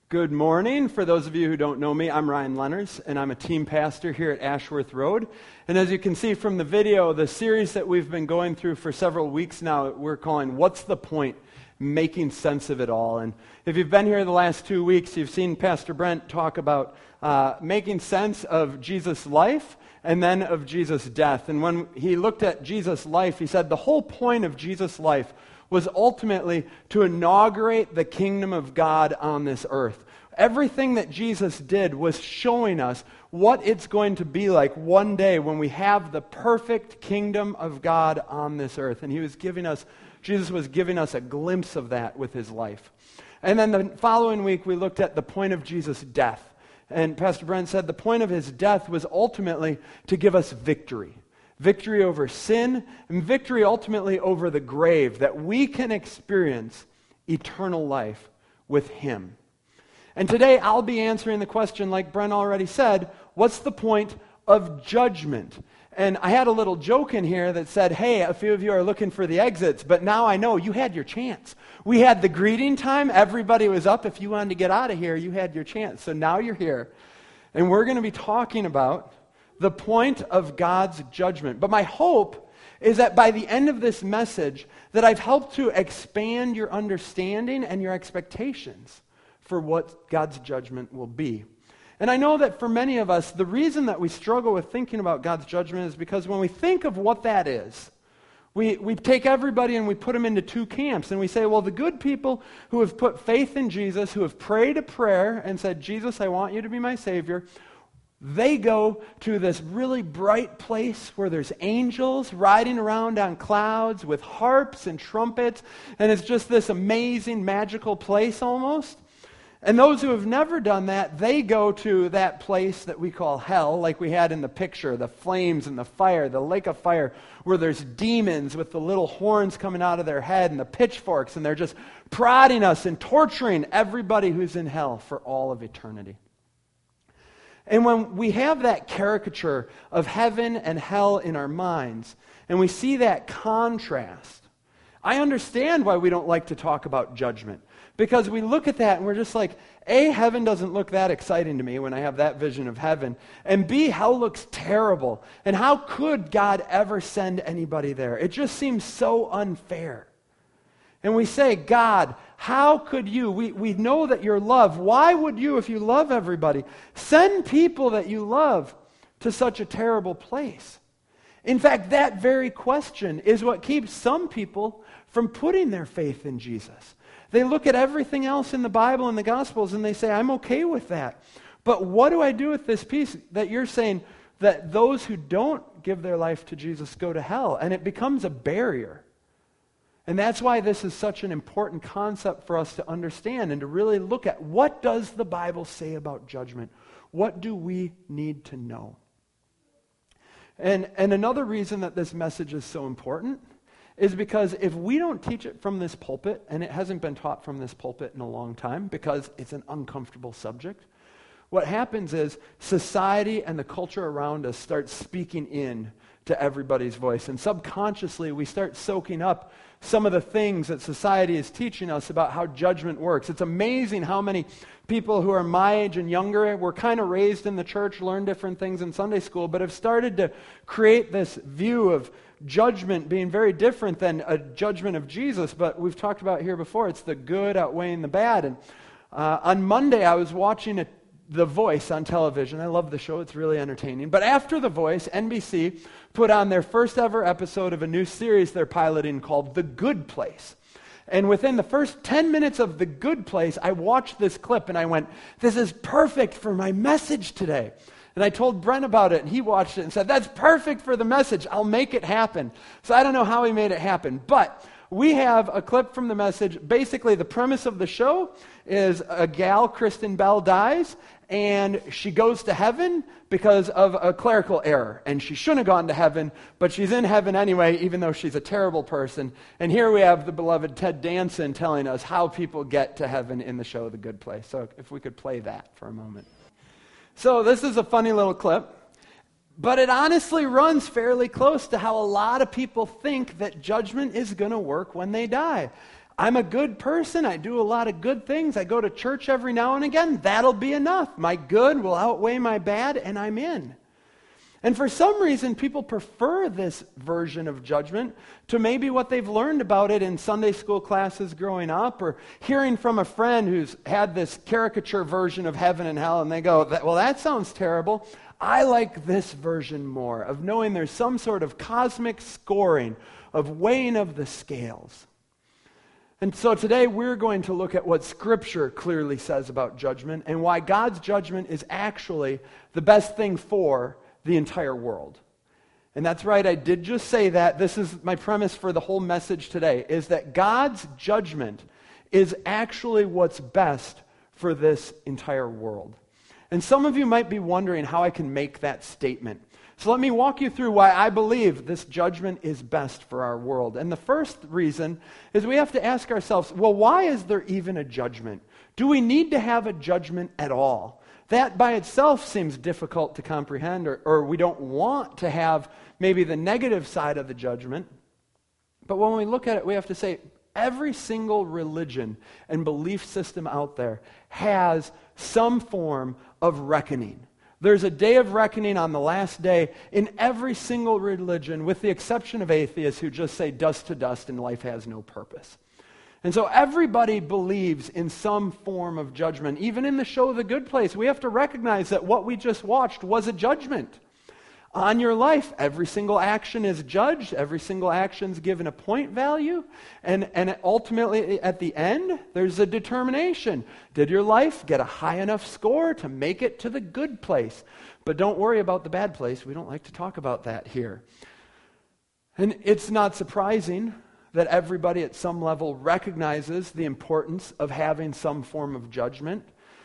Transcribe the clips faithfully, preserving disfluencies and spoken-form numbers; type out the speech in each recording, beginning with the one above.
Good morning. For those of you who don't know me, I'm Ryan Lenners, and I'm a team pastor here at Ashworth Road. And as you can see from the video, the series that we've been going through for several weeks now, we're calling What's the Point? Making Sense of It All. And if you've been here the last two weeks, you've seen Pastor Brent talk about uh, making sense of Jesus' life and then of Jesus' death. And when he looked at Jesus' life, he said the whole point of Jesus' life was ultimately to inaugurate the kingdom of God on this earth. Everything that Jesus did was showing us what it's going to be like one day when we have the perfect kingdom of God on this earth. And he was giving us, Jesus was giving us a glimpse of that with his life. And then the following week we looked at the point of Jesus' death. And Pastor Brent said the point of his death was ultimately to give us victory. Victory over sin, and victory ultimately over the grave, that we can experience eternal life with him. And today I'll be answering the question, like Brent already said, what's the point of judgment? And I had a little joke in here that said, hey, a few of you are looking for the exits, but now I know you had your chance. We had the greeting time, everybody was up. If you wanted to get out of here, you had your chance. So now you're here. And we're going to be talking about the point of God's judgment. But my hope is that by the end of this message, that I've helped to expand your understanding and your expectations for what God's judgment will be. And I know that for many of us, the reason that we struggle with thinking about God's judgment is because when we think of what that is, we, we take everybody and we put them into two camps. And we say, well, the good people who have put faith in Jesus, who have prayed a prayer and said, Jesus, I want you to be my Savior, they go to this really bright place where there's angels riding around on clouds with harps and trumpets, and it's just this amazing, magical place almost. And those who have never done that, they go to that place that we call hell, like we had in the picture, the flames and the fire, the lake of fire, where there's demons with the little horns coming out of their head and the pitchforks, and they're just prodding us and torturing everybody who's in hell for all of eternity. And when we have that caricature of heaven and hell in our minds, and we see that contrast, I understand why we don't like to talk about judgment. Because we look at that and we're just like, A, heaven doesn't look that exciting to me when I have that vision of heaven. And B, hell looks terrible. And how could God ever send anybody there? It just seems so unfair. And we say, God, how could you? We, we know that you're love. Why would you, if you love everybody, send people that you love to such a terrible place? In fact, that very question is what keeps some people from putting their faith in Jesus. They look at everything else in the Bible and the Gospels and they say, I'm okay with that. But what do I do with this piece that you're saying that those who don't give their life to Jesus go to hell? And it becomes a barrier. And that's why this is such an important concept for us to understand and to really look at. What does the Bible say about judgment? What do we need to know? And, and another reason that this message is so important is because if we don't teach it from this pulpit, and it hasn't been taught from this pulpit in a long time because it's an uncomfortable subject, what happens is society and the culture around us start speaking in to everybody's voice. And subconsciously, we start soaking up some of the things that society is teaching us about how judgment works. It's amazing how many people who are my age and younger were kind of raised in the church, learned different things in Sunday school, but have started to create this view of judgment being very different than a judgment of Jesus. But we've talked about here before, it's the good outweighing the bad. And uh, on Monday, I was watching a The Voice on television. I love the show. It's really entertaining. But after The Voice, N B C put on their first ever episode of a new series they're piloting called The Good Place. And within the first ten minutes of The Good Place, I watched this clip and I went, this is perfect for my message today. And I told Brent about it, and he watched it and said, that's perfect for the message. I'll make it happen. So I don't know how he made it happen, but we have a clip from the message. Basically, the premise of the show is a gal, Kristen Bell, dies, and she goes to heaven because of a clerical error. And she shouldn't have gone to heaven, but she's in heaven anyway, even though she's a terrible person. And here we have the beloved Ted Danson telling us how people get to heaven in the show The Good Place. So if we could play that for a moment. So this is a funny little clip. But it honestly runs fairly close to how a lot of people think that judgment is going to work when they die. I'm a good person. I do a lot of good things. I go to church every now and again. That'll be enough. My good will outweigh my bad, and I'm in. And for some reason, people prefer this version of judgment to maybe what they've learned about it in Sunday school classes growing up, or hearing from a friend who's had this caricature version of heaven and hell, and they go, well, that sounds terrible. I like this version more, of knowing there's some sort of cosmic scoring, of weighing of the scales. And so today we're going to look at what Scripture clearly says about judgment, and why God's judgment is actually the best thing for the entire world. And that's right, I did just say that. This is my premise for the whole message today, is that God's judgment is actually what's best for this entire world. And some of you might be wondering how I can make that statement. So let me walk you through why I believe this judgment is best for our world. And the first reason is we have to ask ourselves, well, why is there even a judgment? Do we need to have a judgment at all? That by itself seems difficult to comprehend, or, or we don't want to have maybe the negative side of the judgment. But when we look at it, we have to say every single religion and belief system out there has some form of reckoning. There's a day of reckoning on the last day in every single religion, with the exception of atheists who just say dust to dust and life has no purpose. And so everybody believes in some form of judgment. Even in the show The Good Place, we have to recognize that what we just watched was a judgment on your life. Every single action is judged. Every single action is given a point value. And, and ultimately, at the end, there's a determination. Did your life get a high enough score to make it to the good place? But don't worry about the bad place. We don't like to talk about that here. And it's not surprising that everybody at some level recognizes the importance of having some form of judgment.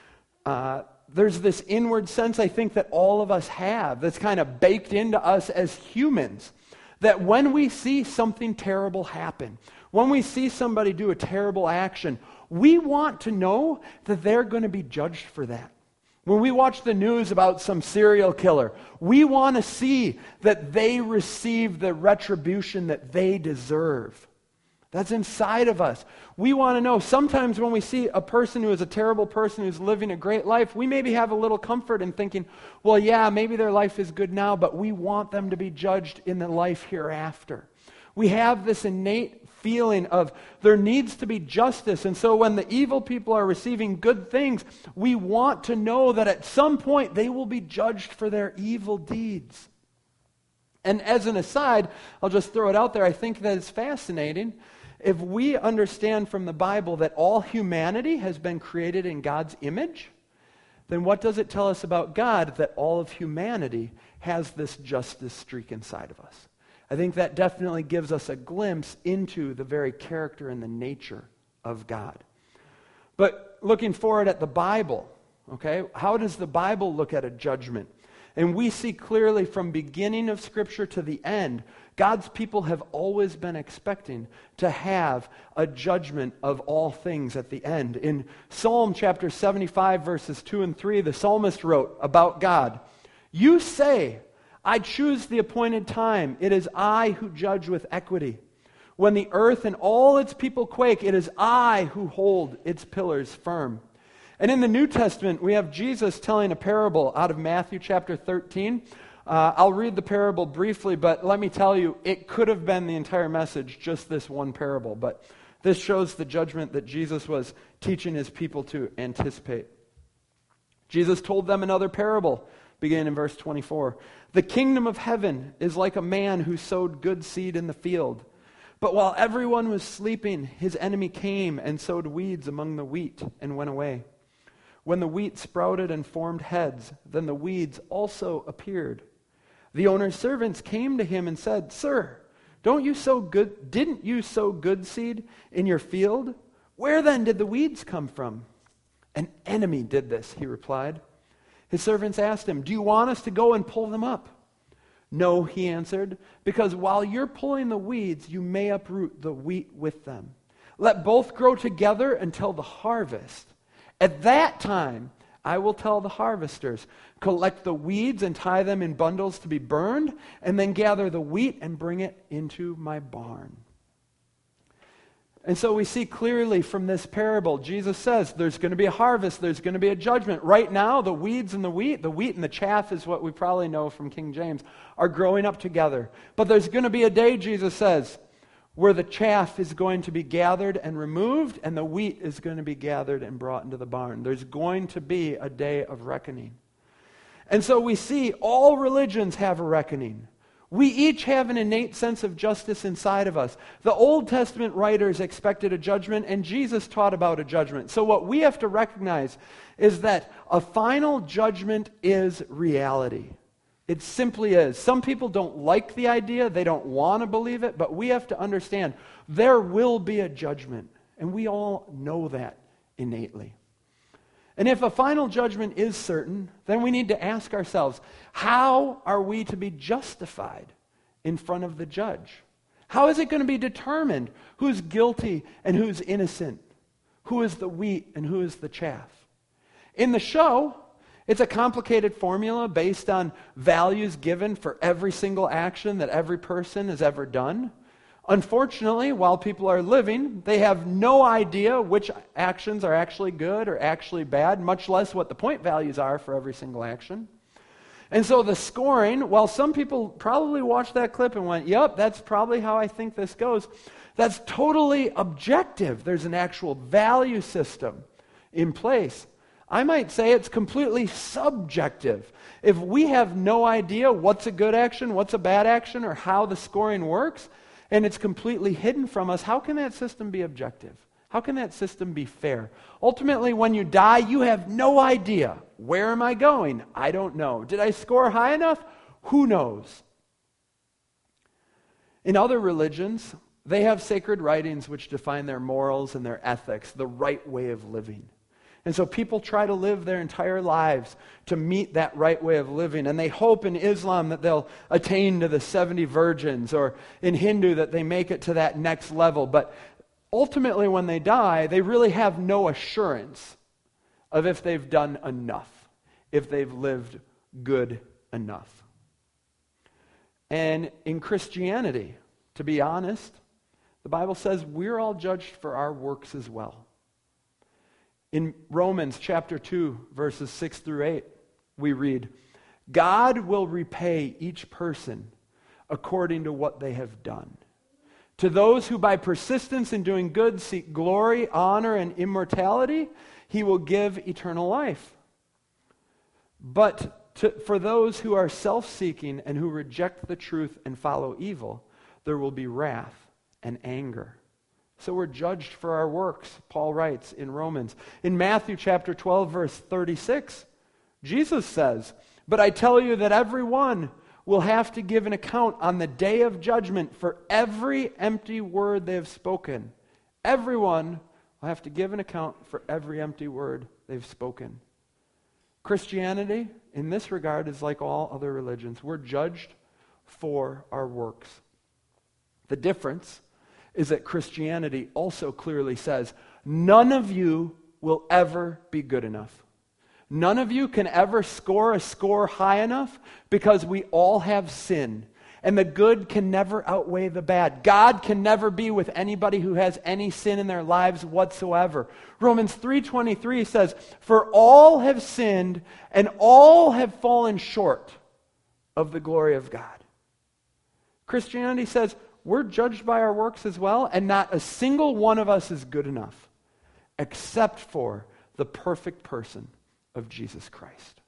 Uh, there's this inward sense, I think, that all of us have, that's kind of baked into us as humans, that when we see something terrible happen, when we see somebody do a terrible action, we want to know that they're going to be judged for that. When we watch the news about some serial killer, we want to see that they receive the retribution that they deserve. That's inside of us. We want to know. Sometimes when we see a person who is a terrible person who's living a great life, we maybe have a little comfort in thinking, well, yeah, maybe their life is good now, but we want them to be judged in the life hereafter. We have this innate feeling of there needs to be justice. And so when the evil people are receiving good things, we want to know that at some point they will be judged for their evil deeds. And as an aside, I'll just throw it out there, I think that it's fascinating. If we understand from the Bible that all humanity has been created in God's image, then what does it tell us about God that all of humanity has this justice streak inside of us? I think that definitely gives us a glimpse into the very character and the nature of God. But looking forward at the Bible, okay, how does the Bible look at a judgment? And we see clearly from beginning of Scripture to the end, God's people have always been expecting to have a judgment of all things at the end. In Psalm chapter seventy-five, verses two and three, the psalmist wrote about God, "You say, I choose the appointed time. It is I who judge with equity. When the earth and all its people quake, it is I who hold its pillars firm." And in the New Testament, we have Jesus telling a parable out of Matthew chapter thirteen. Uh, I'll read the parable briefly, but let me tell you, it could have been the entire message, just this one parable. But this shows the judgment that Jesus was teaching his people to anticipate. Jesus told them another parable, beginning in verse twenty-four. "The kingdom of heaven is like a man who sowed good seed in the field. But while everyone was sleeping, his enemy came and sowed weeds among the wheat and went away. When the wheat sprouted and formed heads, then the weeds also appeared. The owner's servants came to him and said, 'Sir, don't you sow good, didn't you sow good seed in your field? Where then did the weeds come from?' 'An enemy did this,' he replied. His servants asked him, 'Do you want us to go and pull them up?' 'No,' he answered, 'because while you're pulling the weeds, you may uproot the wheat with them. Let both grow together until the harvest. At that time, I will tell the harvesters, collect the weeds and tie them in bundles to be burned, and then gather the wheat and bring it into my barn.'" And so we see clearly from this parable, Jesus says there's going to be a harvest, there's going to be a judgment. Right now, the weeds and the wheat, the wheat and the chaff is what we probably know from King James, are growing up together. But there's going to be a day, Jesus says, where the chaff is going to be gathered and removed, and the wheat is going to be gathered and brought into the barn. There's going to be a day of reckoning. And so we see all religions have a reckoning. We each have an innate sense of justice inside of us. The Old Testament writers expected a judgment, and Jesus taught about a judgment. So what we have to recognize is that a final judgment is reality. It simply is. Some people don't like the idea, they don't want to believe it, but we have to understand there will be a judgment, and we all know that innately. And if a final judgment is certain, then we need to ask ourselves, how are we to be justified in front of the judge? How is it going to be determined who's guilty and who's innocent? Who is the wheat and who is the chaff? In the show, it's a complicated formula based on values given for every single action that every person has ever done. Unfortunately, while people are living, they have no idea which actions are actually good or actually bad, much less what the point values are for every single action. And so the scoring, while some people probably watched that clip and went, yep, that's probably how I think this goes, that's totally objective. There's an actual value system in place. I might say it's completely subjective. If we have no idea what's a good action, what's a bad action, or how the scoring works, and it's completely hidden from us, how can that system be objective? How can that system be fair? Ultimately, when you die, you have no idea. Where am I going? I don't know. Did I score high enough? Who knows? In other religions, they have sacred writings which define their morals and their ethics, the right way of living. And so people try to live their entire lives to meet that right way of living. And they hope in Islam that they'll attain to the seventy virgins, or in Hindu that they make it to that next level. But ultimately when they die, they really have no assurance of if they've done enough, if they've lived good enough. And in Christianity, to be honest, the Bible says we're all judged for our works as well. In Romans chapter two, verses six through eight, we read, God will repay each person according to what they have done. To those who by persistence in doing good seek glory, honor, and immortality, he will give eternal life. But to, for those who are self-seeking and who reject the truth and follow evil, there will be wrath and anger. So we're judged for our works, Paul writes in Romans. In Matthew chapter twelve, verse thirty-six, Jesus says, but I tell you that everyone will have to give an account on the day of judgment for every empty word they have spoken. Everyone will have to give an account for every empty word they've spoken. Christianity, in this regard, is like all other religions. We're judged for our works. The difference is that Christianity also clearly says, none of you will ever be good enough. None of you can ever score a score high enough, because we all have sin. And the good can never outweigh the bad. God can never be with anybody who has any sin in their lives whatsoever. Romans three twenty-three says, for all have sinned and all have fallen short of the glory of God. Christianity says, we're judged by our works as well, and not a single one of us is good enough, except for the perfect person of Jesus Christ.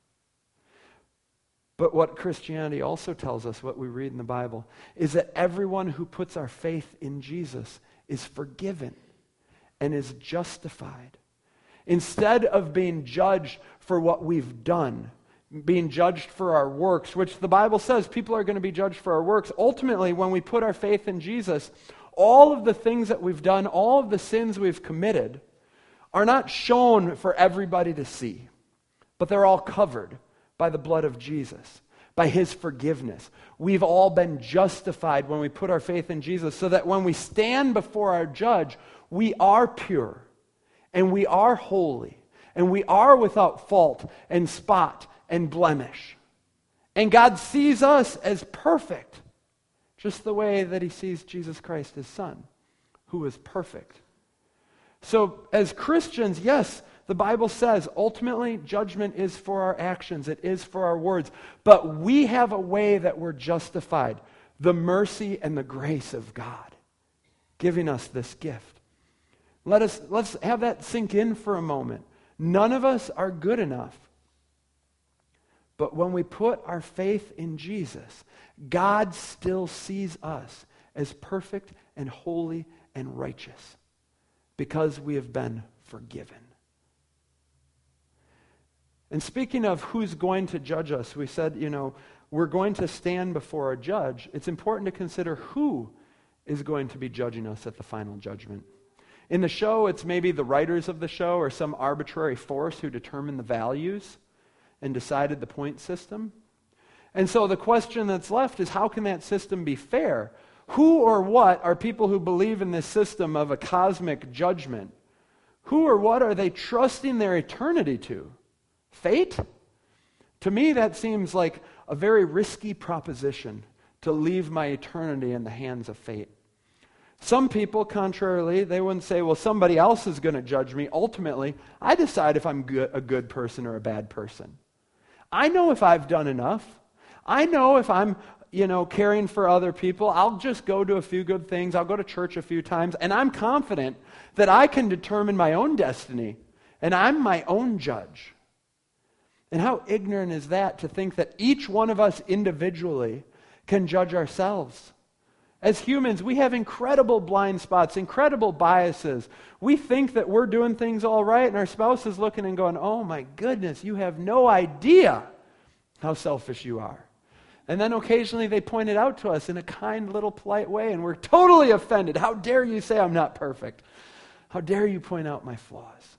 But what Christianity also tells us, what we read in the Bible, is that everyone who puts our faith in Jesus is forgiven and is justified. Instead of being judged for what we've done, being judged for our works, which the Bible says people are going to be judged for our works. Ultimately, when we put our faith in Jesus, all of the things that we've done, all of the sins we've committed, are not shown for everybody to see, but they're all covered by the blood of Jesus, by his forgiveness. We've all been justified when we put our faith in Jesus, so that when we stand before our judge, we are pure, and we are holy, and we are without fault and spot and blemish. And God sees us as perfect, just the way that he sees Jesus Christ, his Son, who was perfect. So as Christians, yes, the Bible says ultimately judgment is for our actions, it is for our words, but we have a way that we're justified, the mercy and the grace of God, giving us this gift. Let us, let's have that sink in for a moment. None of us are good enough. But when we put our faith in Jesus, God still sees us as perfect and holy and righteous because we have been forgiven. And speaking of who's going to judge us, we said, you know, we're going to stand before a judge. It's important to consider who is going to be judging us at the final judgment. In the show, it's maybe the writers of the show or some arbitrary force who determined the values and decided the point system. And so the question that's left is, how can that system be fair? Who or what are people who believe in this system of a cosmic judgment? Who or what are they trusting their eternity to? Fate? To me, that seems like a very risky proposition, to leave my eternity in the hands of fate. Some people, contrarily, they wouldn't say, well, somebody else is going to judge me. Ultimately, I decide if I'm good, a good person or a bad person. I know if I've done enough. I know if I'm, you know, caring for other people. I'll just go to a few good things. I'll go to church a few times. And I'm confident that I can determine my own destiny. And I'm my own judge. And how ignorant is that, to think that each one of us individually can judge ourselves. As humans, we have incredible blind spots, incredible biases. We think that we're doing things all right, and our spouse is looking and going, oh my goodness, you have no idea how selfish you are. And then occasionally they point it out to us in a kind, little, polite way, and we're totally offended. How dare you say I'm not perfect? How dare you point out my flaws?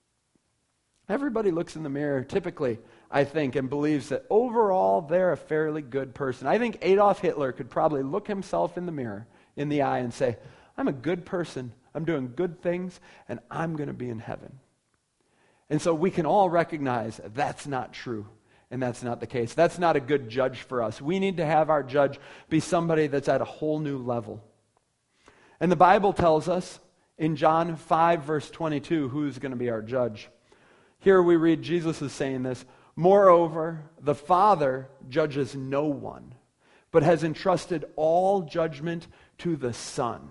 Everybody looks in the mirror, typically, I think, and believes that overall they're a fairly good person. I think Adolf Hitler could probably look himself in the mirror, in the eye, and say, I'm a good person, I'm doing good things, and I'm going to be in heaven. And so we can all recognize that's not true, and that's not the case. That's not a good judge for us. We need to have our judge be somebody that's at a whole new level. And the Bible tells us in John five, verse twenty-two, who's going to be our judge. Here we read Jesus is saying this, moreover, the Father judges no one, but has entrusted all judgment to the Son.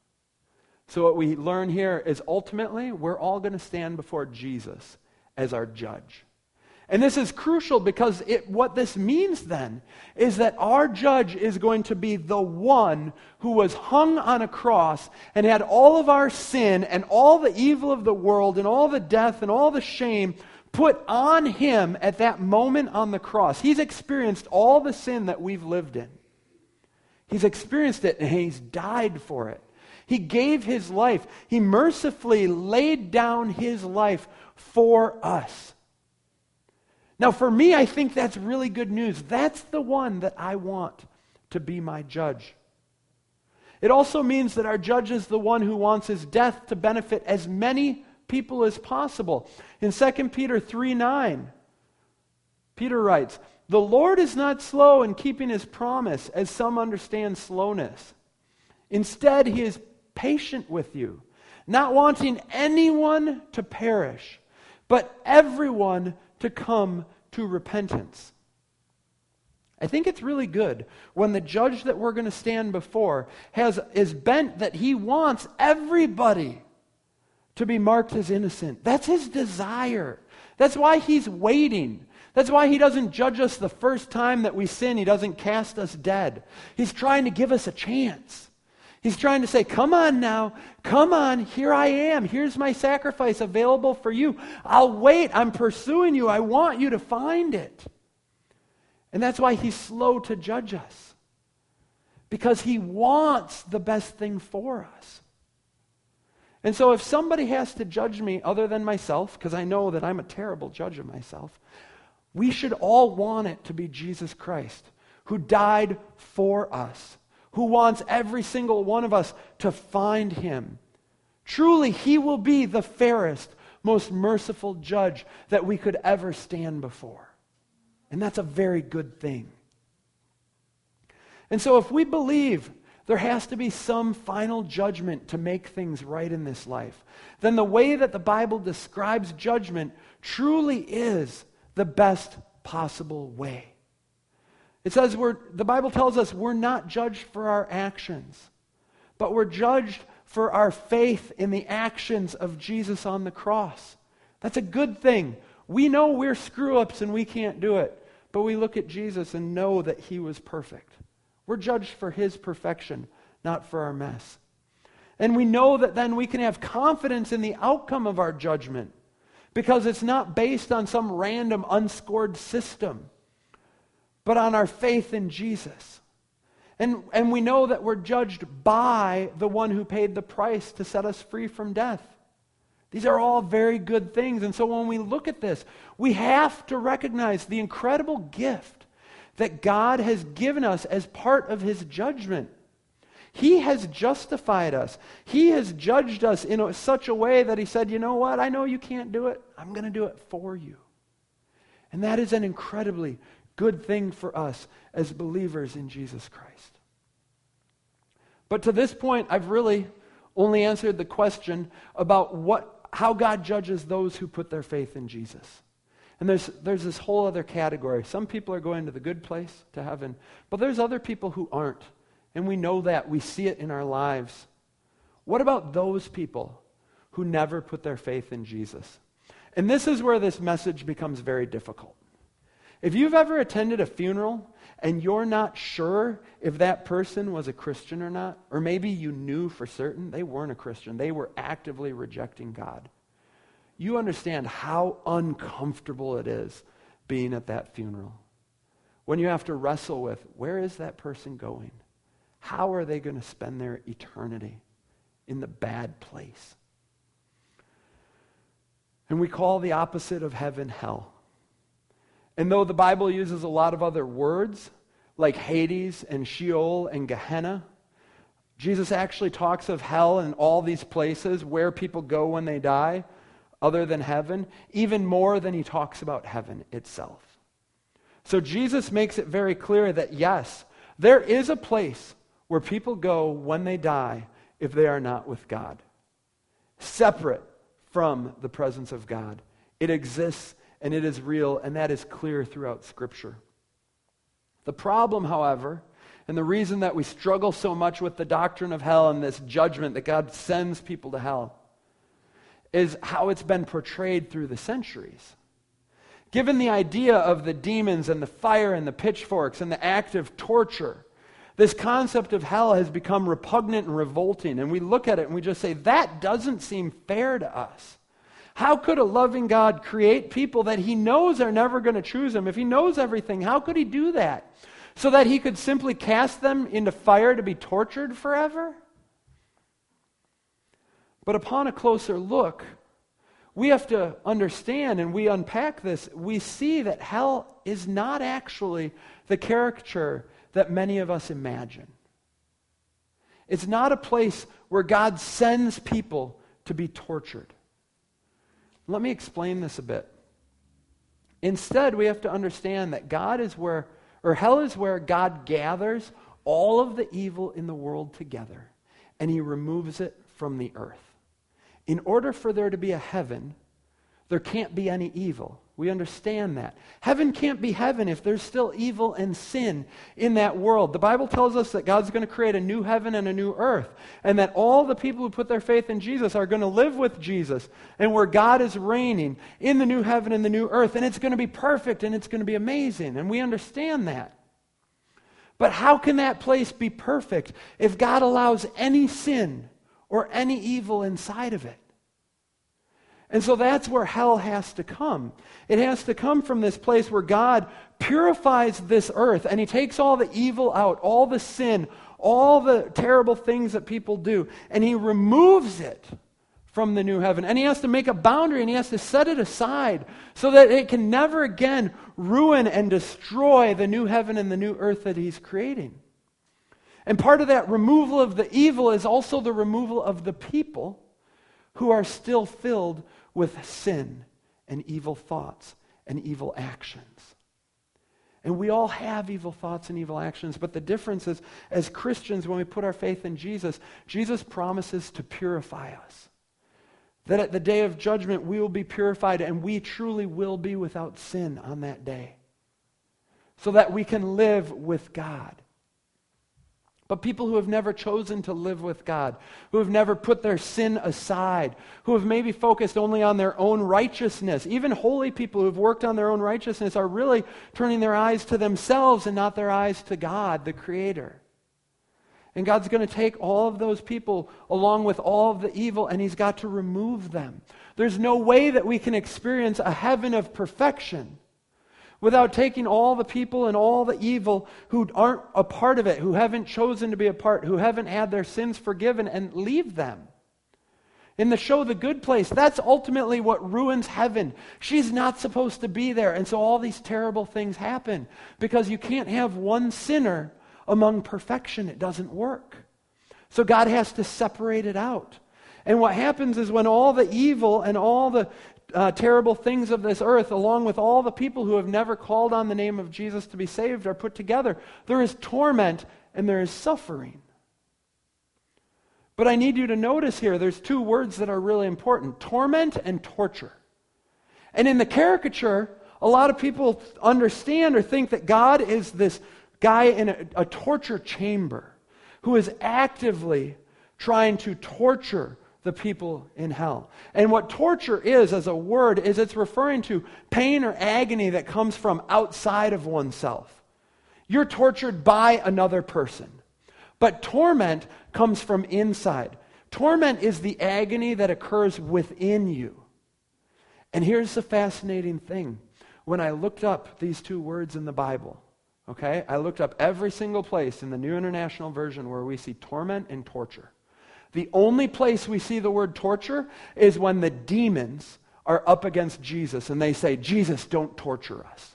So what we learn here is ultimately we're all going to stand before Jesus as our judge. And this is crucial because it, what this means then is that our judge is going to be the one who was hung on a cross and had all of our sin and all the evil of the world and all the death and all the shame put on him at that moment on the cross. He's experienced all the sin that we've lived in. He's experienced it and he's died for it. He gave his life. He mercifully laid down his life for us. Now, for me, I think that's really good news. That's the one that I want to be my judge. It also means that our judge is the one who wants his death to benefit as many people as possible. In Second Peter three nine, Peter writes, the Lord is not slow in keeping his promise, as some understand slowness. Instead, he is patient with you, not wanting anyone to perish, but everyone to come to repentance. I think it's really good when the judge that we're going to stand before has is bent that he wants everybody to be marked as innocent. That's his desire. That's why he's waiting. That's why he doesn't judge us the first time that we sin. He doesn't cast us dead. He's trying to give us a chance. He's trying to say, come on now, come on, here I am. Here's my sacrifice available for you. I'll wait. I'm pursuing you. I want you to find it. And that's why he's slow to judge us. Because he wants the best thing for us. And so if somebody has to judge me other than myself, because I know that I'm a terrible judge of myself, we should all want it to be Jesus Christ, who died for us, who wants every single one of us to find him. Truly, he will be the fairest, most merciful judge that we could ever stand before. And that's a very good thing. And so if we believe there has to be some final judgment to make things right in this life, then the way that the Bible describes judgment truly is the best possible way. It says we're, the Bible tells us we're not judged for our actions, but we're judged for our faith in the actions of Jesus on the cross. That's a good thing. We know we're screw-ups and we can't do it, but we look at Jesus and know that he was perfect. We're judged for his perfection, not for our mess. And we know that then we can have confidence in the outcome of our judgment because it's not based on some random unscored system, but on our faith in Jesus. And, and we know that we're judged by the one who paid the price to set us free from death. These are all very good things. And so when we look at this, we have to recognize the incredible gift that God has given us as part of his judgment. He has justified us. He has judged us in a, such a way that he said, you know what, I know you can't do it. I'm going to do it for you. And that is an incredibly good thing for us as believers in Jesus Christ. But to this point, I've really only answered the question about what, how God judges those who put their faith in Jesus. And there's, there's this whole other category. Some people are going to the good place, to heaven, but there's other people who aren't. And we know that. We see it in our lives. What about those people who never put their faith in Jesus? And this is where this message becomes very difficult. If you've ever attended a funeral and you're not sure if that person was a Christian or not, or maybe you knew for certain they weren't a Christian, they were actively rejecting God, you understand how uncomfortable it is being at that funeral. When you have to wrestle with, where is that person going? How are they going to spend their eternity in the bad place? And we call the opposite of heaven hell. And though the Bible uses a lot of other words, like Hades and Sheol and Gehenna, Jesus actually talks of hell and all these places where people go when they die, other than heaven, even more than he talks about heaven itself. So Jesus makes it very clear that yes, there is a place where people go when they die if they are not with God, separate from the presence of God. It exists and it is real, and that is clear throughout Scripture. The problem, however, and the reason that we struggle so much with the doctrine of hell and this judgment that God sends people to hell is how it's been portrayed through the centuries. Given the idea of the demons and the fire and the pitchforks and the act of torture, this concept of hell has become repugnant and revolting, and we look at it and we just say, that doesn't seem fair to us. How could a loving God create people that he knows are never going to choose him? If he knows everything, how could he do that? So that he could simply cast them into fire to be tortured forever? But upon a closer look, we have to understand, and we unpack this, we see that hell is not actually the caricature that many of us imagine. It's not a place where God sends people to be tortured. Let me explain this a bit. Instead, we have to understand that God is where, or hell is where God gathers all of the evil in the world together, and he removes it from the earth. In order for there to be a heaven, there can't be any evil. We understand that. Heaven can't be heaven if there's still evil and sin in that world. The Bible tells us that God's going to create a new heaven and a new earth, and that all the people who put their faith in Jesus are going to live with Jesus, and where God is reigning in the new heaven and the new earth, and it's going to be perfect and it's going to be amazing, and we understand that. But how can that place be perfect if God allows any sin or any evil inside of it? And so that's where hell has to come. It has to come from this place where God purifies this earth and he takes all the evil out, all the sin, all the terrible things that people do, and he removes it from the new heaven. And he has to make a boundary and he has to set it aside so that it can never again ruin and destroy the new heaven and the new earth that he's creating. And part of that removal of the evil is also the removal of the people who are still filled with sin and evil thoughts and evil actions. And we all have evil thoughts and evil actions, but the difference is, as Christians, when we put our faith in Jesus, Jesus promises to purify us. That at the day of judgment, we will be purified, and we truly will be without sin on that day, so that we can live with God. But people who have never chosen to live with God, who have never put their sin aside, who have maybe focused only on their own righteousness, even holy people who have worked on their own righteousness are really turning their eyes to themselves and not their eyes to God, the Creator. And God's going to take all of those people along with all of the evil, and He's got to remove them. There's no way that we can experience a heaven of perfection without taking all the people and all the evil who aren't a part of it, who haven't chosen to be a part, who haven't had their sins forgiven, and leave them. In the show The Good Place, that's ultimately what ruins heaven. She's not supposed to be there, and so all these terrible things happen because you can't have one sinner among perfection. It doesn't work. So God has to separate it out. And what happens is when all the evil and all the Uh, terrible things of this earth, along with all the people who have never called on the name of Jesus to be saved, are put together, there is torment and there is suffering. But I need you to notice here, there's two words that are really important: torment and torture. And in the caricature, a lot of people understand or think that God is this guy in a, a torture chamber who is actively trying to torture the people in hell. And what torture is as a word is it's referring to pain or agony that comes from outside of oneself. You're tortured by another person. But torment comes from inside. Torment is the agony that occurs within you. And here's the fascinating thing. When I looked up these two words in the Bible, okay, I looked up every single place in the New International Version where we see torment and torture. The only place we see the word torture is when the demons are up against Jesus and they say, Jesus, don't torture us.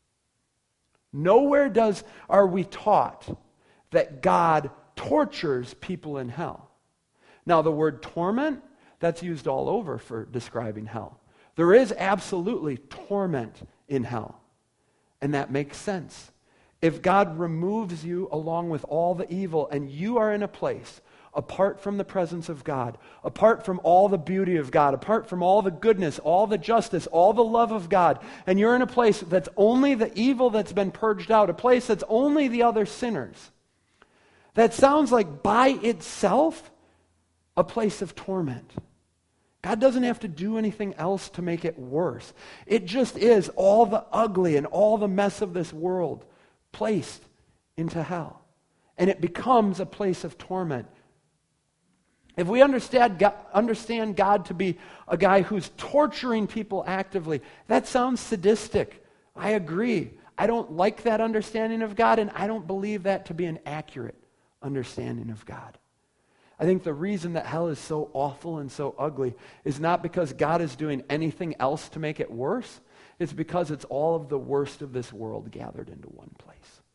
Nowhere does are we taught that God tortures people in hell. Now, the word torment, that's used all over for describing hell. There is absolutely torment in hell, and that makes sense. If God removes you along with all the evil and you are in a place apart from the presence of God, apart from all the beauty of God, apart from all the goodness, all the justice, all the love of God, and you're in a place that's only the evil that's been purged out, a place that's only the other sinners, that sounds like by itself a place of torment. God doesn't have to do anything else to make it worse. It just is all the ugly and all the mess of this world placed into hell. And it becomes a place of torment. If we understand God, understand God to be a guy who's torturing people actively, that sounds sadistic. I agree. I don't like that understanding of God, and I don't believe that to be an accurate understanding of God. I think the reason that hell is so awful and so ugly is not because God is doing anything else to make it worse. It's because it's all of the worst of this world gathered into one place.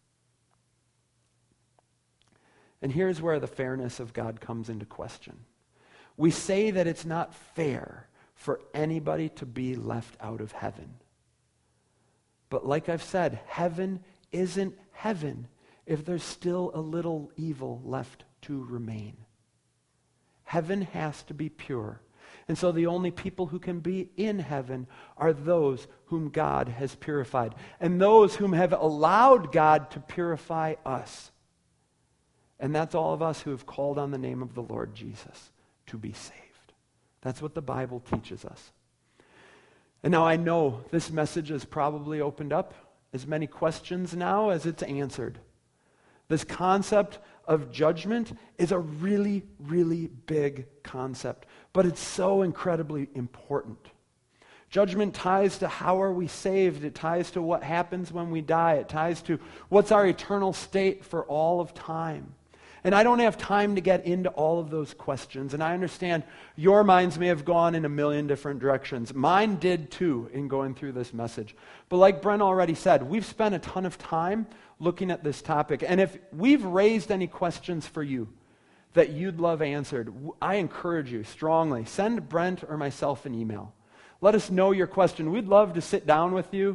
And here's where the fairness of God comes into question. We say that it's not fair for anybody to be left out of heaven. But like I've said, heaven isn't heaven if there's still a little evil left to remain. Heaven has to be pure. And so the only people who can be in heaven are those whom God has purified, and those whom have allowed God to purify us. And that's all of us who have called on the name of the Lord Jesus to be saved. That's what the Bible teaches us. And now I know this message has probably opened up as many questions now as it's answered. This concept of judgment is a really, really big concept, but it's so incredibly important. Judgment ties to how are we saved. It ties to what happens when we die. It ties to what's our eternal state for all of time. And I don't have time to get into all of those questions. And I understand your minds may have gone in a million different directions. Mine did too in going through this message. But like Brent already said, we've spent a ton of time looking at this topic. And if we've raised any questions for you that you'd love answered, I encourage you strongly, send Brent or myself an email. Let us know your question. We'd love to sit down with you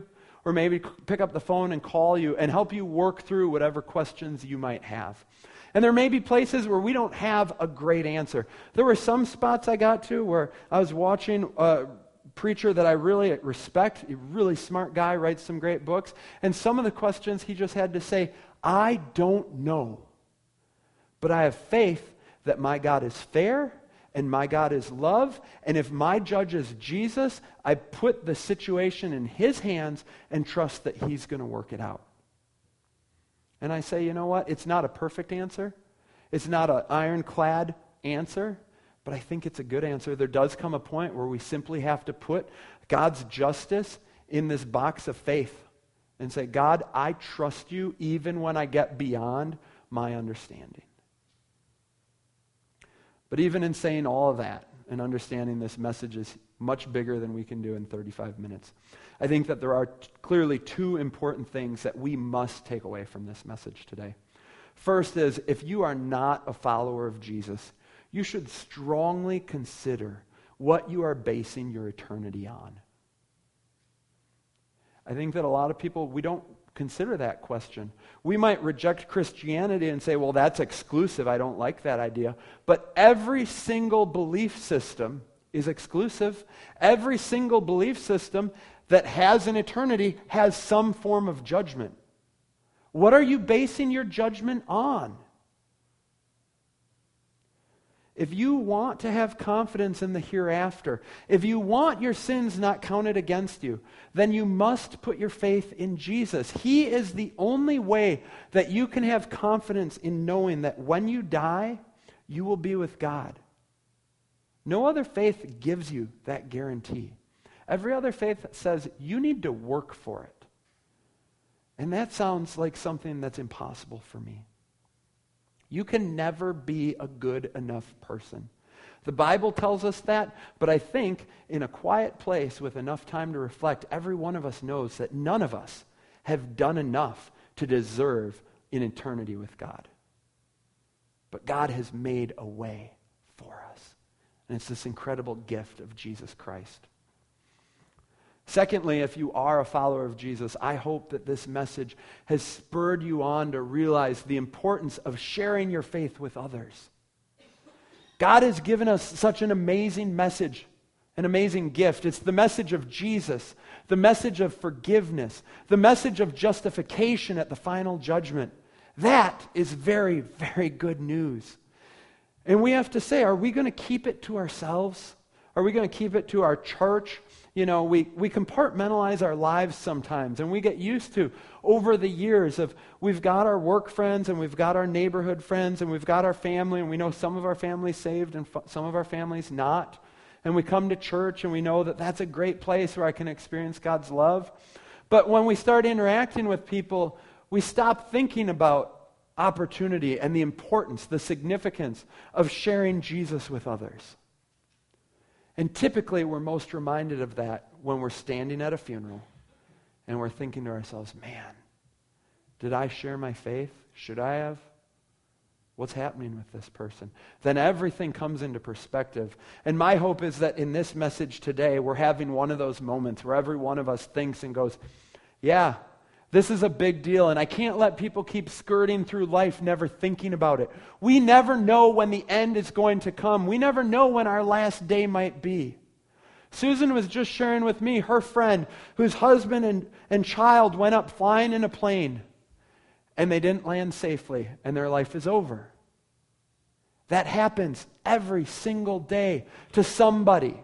or maybe pick up the phone and call you and help you work through whatever questions you might have. And there may be places where we don't have a great answer. There were some spots I got to where I was watching a preacher that I really respect, a really smart guy, writes some great books, and some of the questions he just had to say, I don't know, but I have faith that my God is fair and my God is love, and if my judge is Jesus, I put the situation in his hands and trust that he's going to work it out. And I say, you know what? It's not a perfect answer. It's not an ironclad answer, but I think it's a good answer. There does come a point where we simply have to put God's justice in this box of faith and say, God, I trust you even when I get beyond my understanding. But even in saying all of that and understanding this message is much bigger than we can do in thirty-five minutes. I think that there are t- clearly two important things that we must take away from this message today. First is, if you are not a follower of Jesus, you should strongly consider what you are basing your eternity on. I think that a lot of people, we don't consider that question. We might reject Christianity and say, well, that's exclusive. I don't like that idea. But every single belief system is exclusive. Every single belief system that has an eternity has some form of judgment. What are you basing your judgment on? If you want to have confidence in the hereafter, if you want your sins not counted against you, then you must put your faith in Jesus. He is the only way that you can have confidence in knowing that when you die, you will be with God. No other faith gives you that guarantee. Every other faith says you need to work for it. And that sounds like something that's impossible for me. You can never be a good enough person. The Bible tells us that, but I think in a quiet place with enough time to reflect, every one of us knows that none of us have done enough to deserve an eternity with God. But God has made a way for us. And it's this incredible gift of Jesus Christ. Secondly, if you are a follower of Jesus, I hope that this message has spurred you on to realize the importance of sharing your faith with others. God has given us such an amazing message, an amazing gift. It's the message of Jesus, the message of forgiveness, the message of justification at the final judgment. That is very, very good news. And we have to say, are we going to keep it to ourselves? Are we going to keep it to our church? You know, we, we compartmentalize our lives sometimes, and we get used to, over the years, of we've got our work friends, and we've got our neighborhood friends, and we've got our family, and we know some of our families saved and f- some of our families not. And we come to church, and we know that that's a great place where I can experience God's love. But when we start interacting with people, we stop thinking about opportunity and the importance, the significance of sharing Jesus with others. And typically, we're most reminded of that when we're standing at a funeral and we're thinking to ourselves, man, did I share my faith? Should I have? What's happening with this person? Then everything comes into perspective. And my hope is that in this message today, we're having one of those moments where every one of us thinks and goes, yeah, this is a big deal, and I can't let people keep skirting through life never thinking about it. We never know when the end is going to come. We never know when our last day might be. Susan was just sharing with me her friend whose husband and, and child went up flying in a plane, and they didn't land safely, and their life is over. That happens every single day to somebody.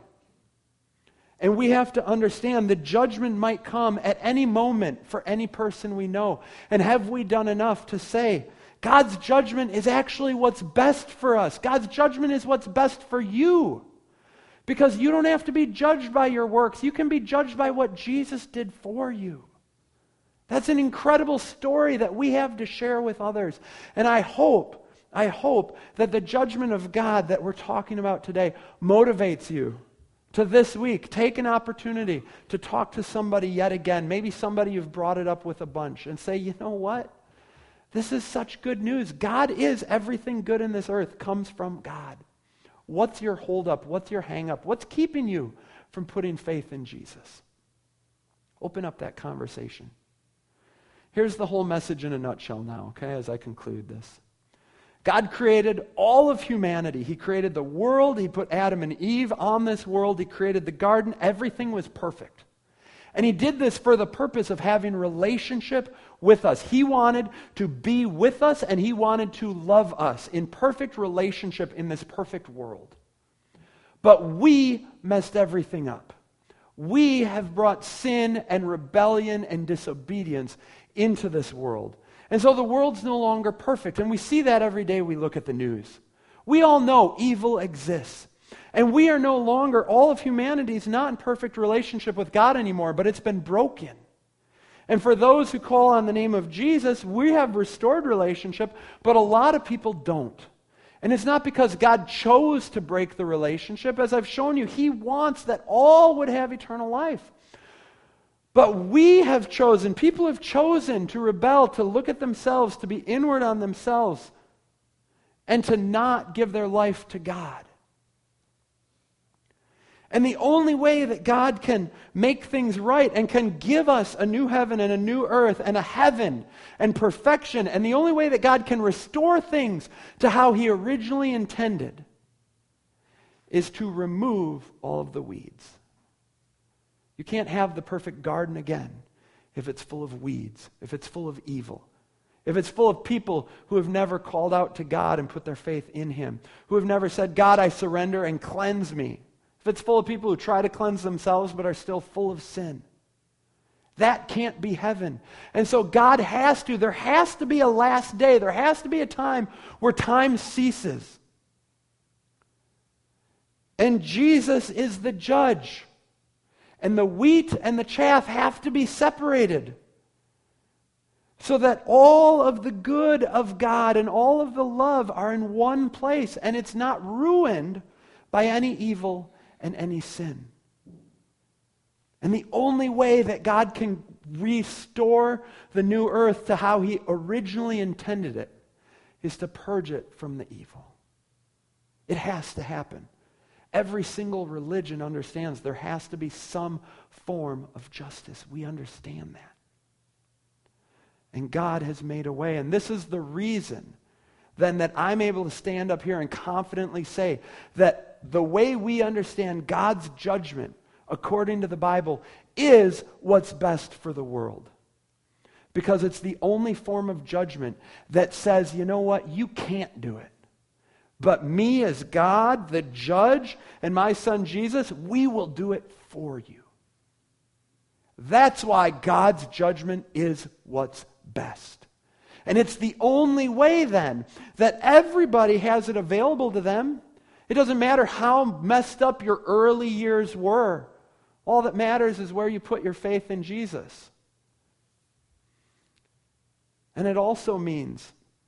And we have to understand the judgment might come at any moment for any person we know. And have we done enough to say, God's judgment is actually what's best for us. God's judgment is what's best for you. Because you don't have to be judged by your works. You can be judged by what Jesus did for you. That's an incredible story that we have to share with others. And I hope, I hope that the judgment of God that we're talking about today motivates you to this week. Take an opportunity to talk to somebody yet again, maybe somebody you've brought it up with a bunch, and say, you know what? This is such good news. God is everything good in this earth comes from God. What's your holdup? What's your hang up? What's keeping you from putting faith in Jesus? Open up that conversation. Here's the whole message in a nutshell now, okay, as I conclude this. God created all of humanity. He created the world. He put Adam and Eve on this world. He created the garden. Everything was perfect. And he did this for the purpose of having relationship with us. He wanted to be with us, and he wanted to love us in perfect relationship in this perfect world. But we messed everything up. We have brought sin and rebellion and disobedience into this world. And so the world's no longer perfect. And we see that every day we look at the news. We all know evil exists. And we are no longer, all of humanity is not in perfect relationship with God anymore, but it's been broken. And for those who call on the name of Jesus, we have restored relationship, but a lot of people don't. And it's not because God chose to break the relationship. As I've shown you, he wants that all would have eternal life. But we have chosen, people have chosen to rebel, to look at themselves, to be inward on themselves, and to not give their life to God. And the only way that God can make things right and can give us a new heaven and a new earth and a heaven and perfection, and the only way that God can restore things to how he originally intended is to remove all of the weeds. You can't have the perfect garden again if it's full of weeds, if it's full of evil, if it's full of people who have never called out to God and put their faith in him, who have never said, God, I surrender and cleanse me. If it's full of people who try to cleanse themselves but are still full of sin. That can't be heaven. And so God has to, there has to be a last day. There has to be a time where time ceases. And Jesus is the judge. And the wheat and the chaff have to be separated so that all of the good of God and all of the love are in one place, and it's not ruined by any evil and any sin. And the only way that God can restore the new earth to how he originally intended it is to purge it from the evil. It has to happen. Every single religion understands there has to be some form of justice. We understand that. And God has made a way. And this is the reason then that I'm able to stand up here and confidently say that the way we understand God's judgment according to the Bible is what's best for the world. Because it's the only form of judgment that says, you know what, you can't do it. But me as God, the judge, and my son Jesus, we will do it for you. That's why God's judgment is what's best. And it's the only way then that everybody has it available to them. It doesn't matter how messed up your early years were. All that matters is where you put your faith in Jesus. And it also means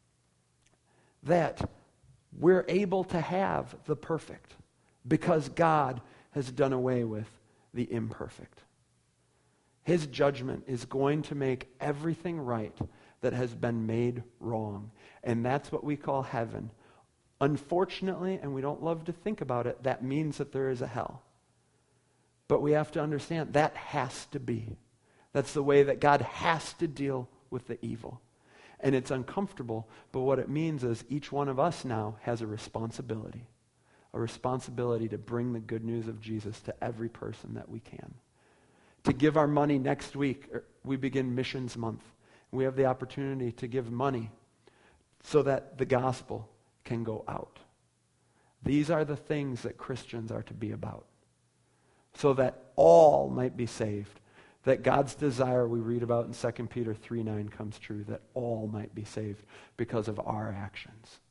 that we're able to have the perfect because God has done away with the imperfect. His judgment is going to make everything right that has been made wrong. And that's what we call heaven. Unfortunately, and we don't love to think about it, that means that there is a hell. But we have to understand that has to be. That's the way that God has to deal with the evil. And it's uncomfortable, but what it means is each one of us now has a responsibility. A responsibility to bring the good news of Jesus to every person that we can. To give our money next week, we begin Missions Month. We have the opportunity to give money so that the gospel can go out. These are the things that Christians are to be about. So that all might be saved. That God's desire we read about in Second Peter three nine comes true, that all might be saved because of our actions.